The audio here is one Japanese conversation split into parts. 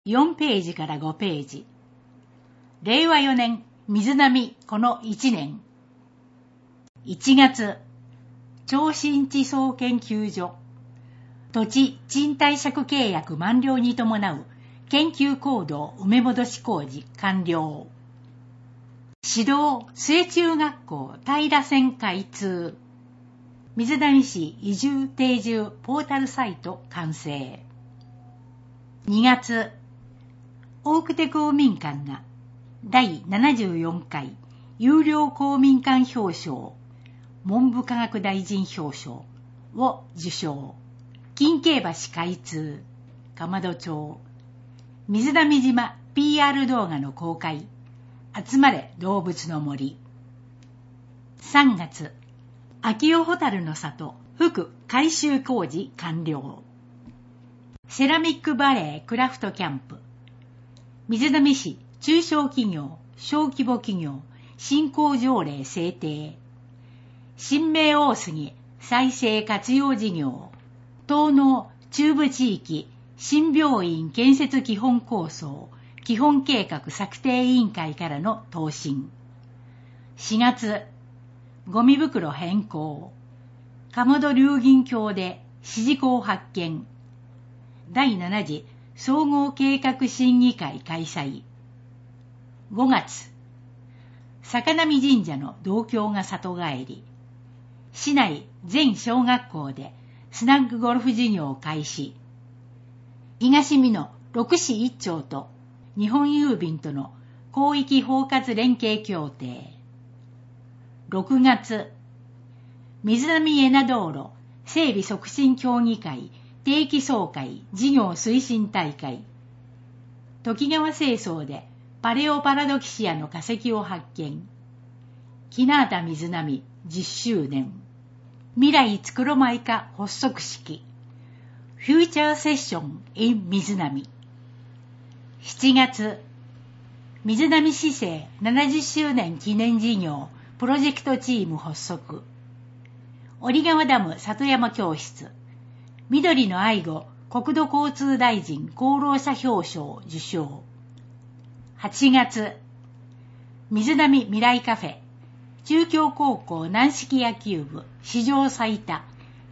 4ページから5ページ。令和4年、水波この1年。1月、超新地層研究所。土地賃貸借契約満了に伴う研究行動埋め戻し工事完了。指導末中学校平線開通。水波市移住定住ポータルサイト完成。2月、大久手公民館が第74回有料公民館表彰文部科学大臣表彰を受賞。金渓橋開通。釜戸町。水波島 PR 動画の公開。集まれ動物の森。3月、秋尾ホタルの里服改修工事完了。セラミックバレークラフトキャンプ。水波市中小企業小規模企業振興条例制定。新名大杉再生活用事業。東濃中部地域新病院建設基本構想基本計画策定委員会からの答申。4月、ゴミ袋変更。鴨戸龍銀橋で指示校発見。第7次総合計画審議会開催。5月、坂上神社の銅鏡が里帰り。市内全小学校でスナッグゴルフ事業開始。東美濃6市1町と日本郵便との広域包括連携協定。6月、水波江名道路整備促進協議会定期総会事業推進大会。時川清掃でパレオパラドキシアの化石を発見。木名畑水波10周年。未来つくろまいか発足式。フューチャーセッション in 水波。7月、水波市政70周年記念事業プロジェクトチーム発足。折川ダム里山教室。緑の愛護国土交通大臣功労者表彰受賞。8月、水波未来カフェ中京高校軟式野球部史上最多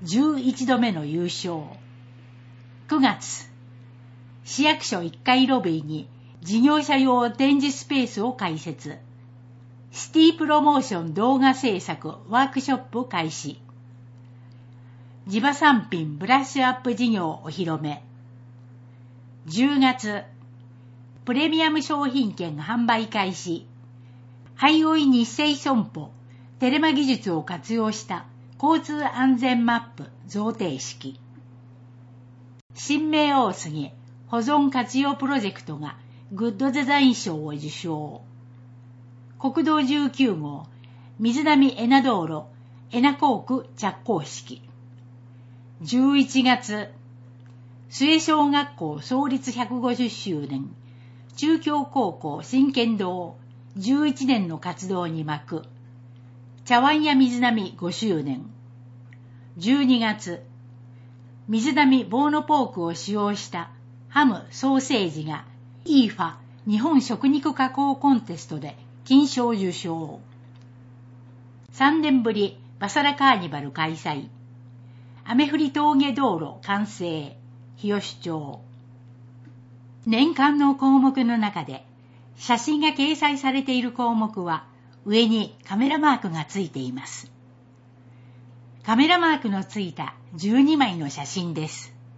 11度目の優勝。9月、市役所1階ロビーに事業者用展示スペースを開設。シティプロモーション動画制作ワークショップ開始。地場産品ブラッシュアップ事業お披露目。10月、プレミアム商品券販売開始。ハイオイ日清損保テレマ技術を活用した交通安全マップ贈呈式。新名大杉保存活用プロジェクトがグッドデザイン賞を受賞。国道19号水波江名道路江名校区着工式。11月、末小学校創立150周年中京高校新剣道11年の活動に幕。茶碗屋水波5周年。12月、水波ボーノポークを使用したハムソーセージがIFA日本食肉加工コンテストで金賞受賞。3年ぶりバサラカーニバル開催。雨降り峠道路完成。日吉町。年間の項目の中で写真が掲載されている項目は上にカメラマークがついています。カメラマークのついた12枚の写真です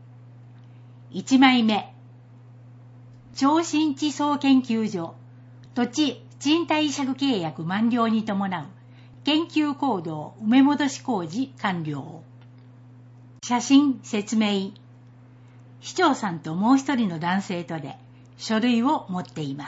。1枚目、超新地層研究所土地賃貸借契約満了に伴う研究行動埋め戻し工事完了。写真説明。市長さんともう一人の男性とで書類を持っています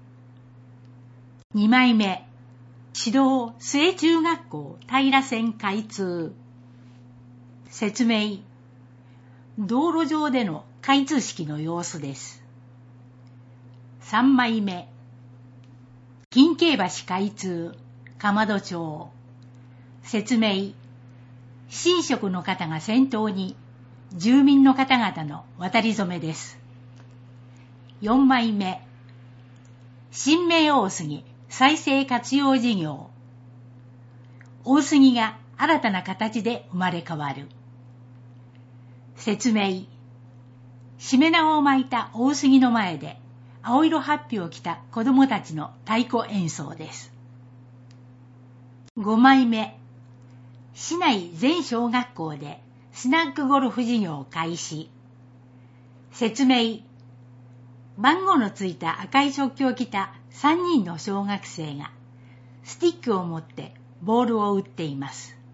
。2枚目、指導末中学校平線開通。説明。道路上での開通式の様子です。3枚目、金渓橋開通釜戸町。説明。神職の方が先頭に住民の方々の渡り初めです。 4枚目、新名大杉再生活用事業。大杉が新たな形で生まれ変わる。説明。しめ縄を巻いた大杉の前で青色ハッピを着た子供たちの太鼓演奏です。5枚目、市内全小学校でスナックゴルフ事業開始。説明。番号のついた赤い食器を着た3人の小学生がスティックを持ってボールを打っています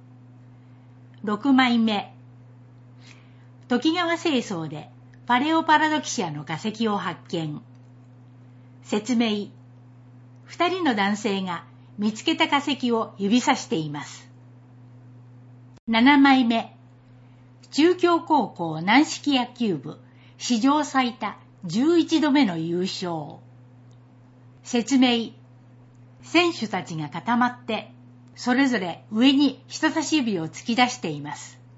。6枚目、時川清掃でパレオパラドキシアの化石を発見。説明。2人の男性が見つけた化石を指さしています。7枚目、中京高校軟式野球部史上最多11度目の優勝。説明。選手たちが固まってそれぞれ上に人差し指を突き出しています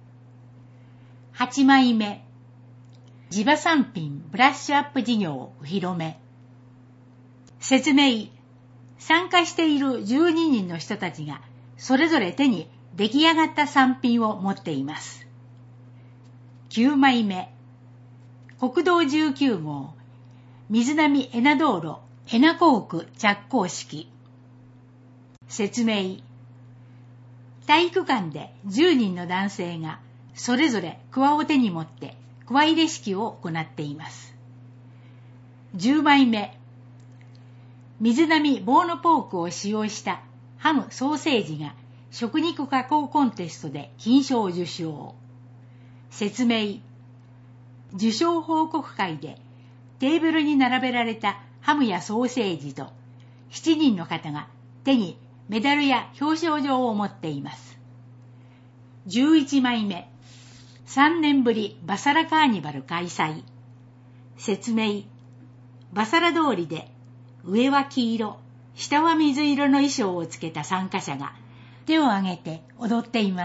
。8枚目、地場産品ブラッシュアップ事業お披露目。説明。参加している12人の人たちがそれぞれ手に出来上がった産品を持っています。9枚目、国道19号水波恵那道路恵那工区着工式。説明。体育館で10人の男性がそれぞれ鍬を手に持って鍬入れ式を行っています。10枚目、水波ボーノポークを使用したハムソーセージが食肉加工コンテストで金賞を受賞。説明。受賞報告会でテーブルに並べられたハムやソーセージと7人の方が手にメダルや表彰状を持っています。11枚目、3年ぶりバサラカーニバル開催。説明。バサラ通りで上は黄色、下は水色の衣装をつけた参加者が手を挙げて踊っています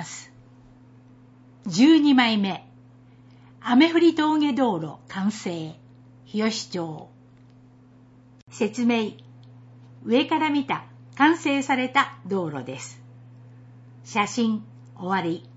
。12枚目、雨降り峠道路完成、日吉町。説明。上から見た完成された道路です。写真終わり。